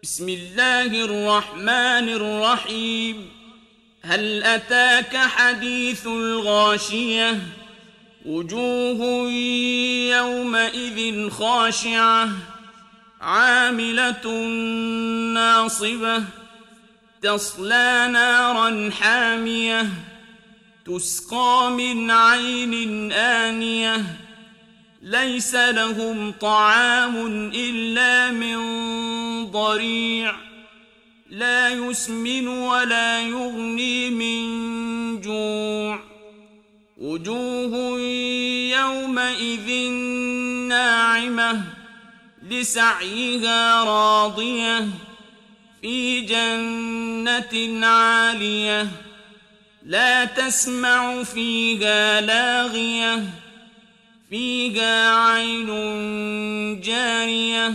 بسم الله الرحمن الرحيم هل أتاك حديث الغاشية وجوه يومئذ خاشعة عاملة ناصبة تصلى نارا حامية تسقى من عين آنية ليس لهم طعام إلا من ضريع لا يسمن ولا يغني من جوع وجوه يومئذ ناعمة لسعيها راضية في جنة عالية لا تسمع فيها لاغية فيها عين جارية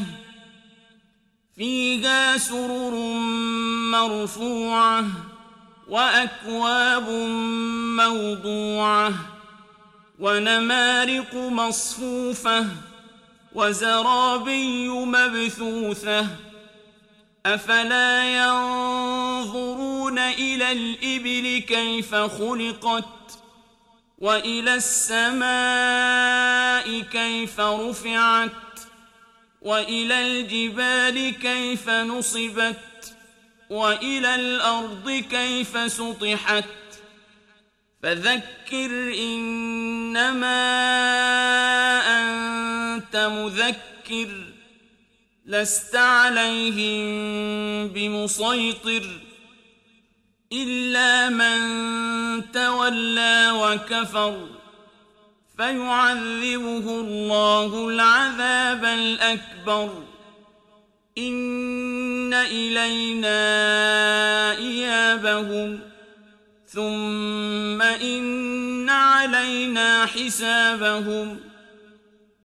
فيها سرر مرفوعة وأكواب موضوعة ونمارق مصفوفة وزرابي مبثوثة أفلا ينظرون إلى الإبل كيف خلقت وإلى السماء كيف رفعت وإلى الجبال كيف نصبت وإلى الأرض كيف سطحت فذكر إنما أنت مذكر لست عليهم بمسيطر إلا من تولى وكفر فيعذبه الله العذاب الأكبر إن إلينا إيابهم ثم إن علينا حسابهم